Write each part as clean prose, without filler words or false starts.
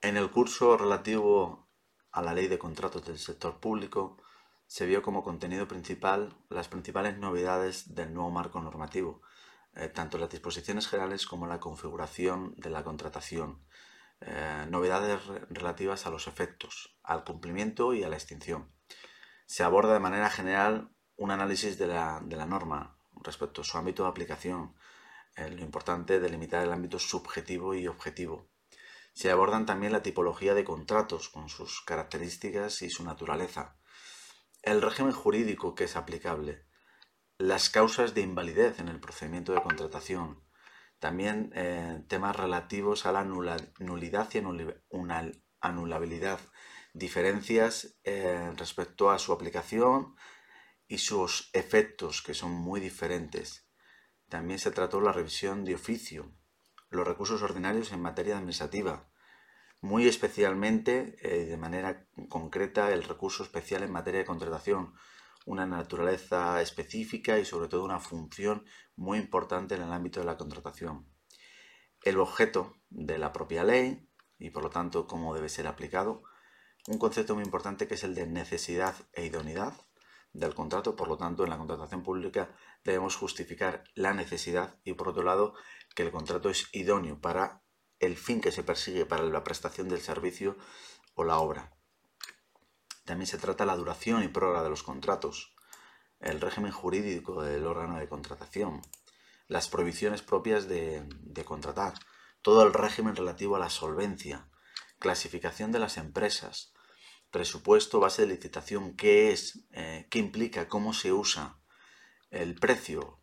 En el curso relativo a la Ley de Contratos del Sector Público se vio como contenido principal las principales novedades del nuevo marco normativo, tanto las disposiciones generales como la configuración de la contratación, novedades relativas a los efectos, al cumplimiento y a la extinción. Se aborda de manera general un análisis de la norma respecto a su ámbito de aplicación, lo importante es delimitar el ámbito subjetivo y objetivo. Se abordan también la tipología de contratos con sus características y su naturaleza, el régimen jurídico que es aplicable, las causas de invalidez en el procedimiento de contratación, también temas relativos a la nulidad y anulabilidad, diferencias respecto a su aplicación y sus efectos, que son muy diferentes. También se trató la revisión de oficio, los recursos ordinarios en materia administrativa, muy especialmente, de manera concreta, el recurso especial en materia de contratación, una naturaleza específica y sobre todo una función muy importante en el ámbito de la contratación. El objeto de la propia ley y por lo tanto cómo debe ser aplicado, un concepto muy importante que es el de necesidad e idoneidad del contrato, por lo tanto en la contratación pública debemos justificar la necesidad y por otro lado que el contrato es idóneo para el fin que se persigue para la prestación del servicio o la obra. También se trata la duración y prórroga de los contratos, el régimen jurídico del órgano de contratación, las prohibiciones propias de contratar, todo el régimen relativo a la solvencia, clasificación de las empresas, presupuesto, base de licitación, qué es, qué implica, cómo se usa, el precio,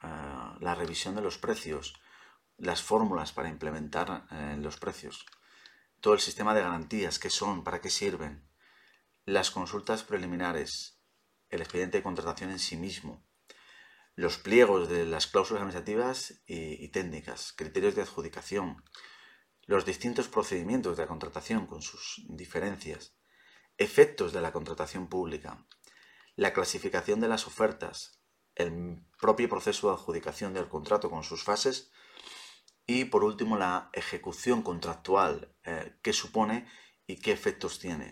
la revisión de los precios, las fórmulas para implementar los precios, todo el sistema de garantías, qué son, para qué sirven, las consultas preliminares, el expediente de contratación en sí mismo, los pliegos de las cláusulas administrativas y técnicas, criterios de adjudicación, los distintos procedimientos de la contratación con sus diferencias, efectos de la contratación pública, la clasificación de las ofertas, el propio proceso de adjudicación del contrato con sus fases y por último la ejecución contractual, qué supone y qué efectos tiene.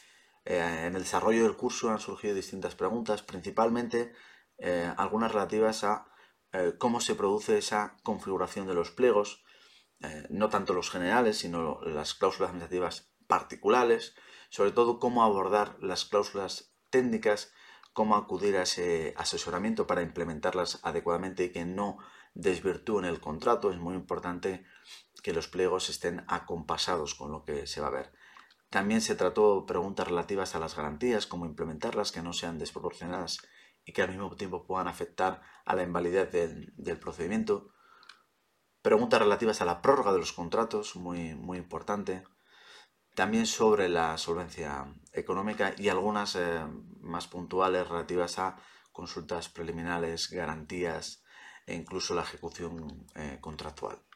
En el desarrollo del curso han surgido distintas preguntas, principalmente algunas relativas a cómo se produce esa configuración de los pliegos, no tanto los generales, sino las cláusulas administrativas particulares, sobre todo cómo abordar las cláusulas técnicas, cómo acudir a ese asesoramiento para implementarlas adecuadamente y que no desvirtúen el contrato. Es muy importante que los pliegos estén acompasados con lo que se va a ver. También se trató preguntas relativas a las garantías, cómo implementarlas, que no sean desproporcionadas y que al mismo tiempo puedan afectar a la invalidez del procedimiento. Preguntas relativas a la prórroga de los contratos, muy, muy importante. También sobre la solvencia económica y algunas más puntuales relativas a consultas preliminares, garantías e incluso la ejecución contractual.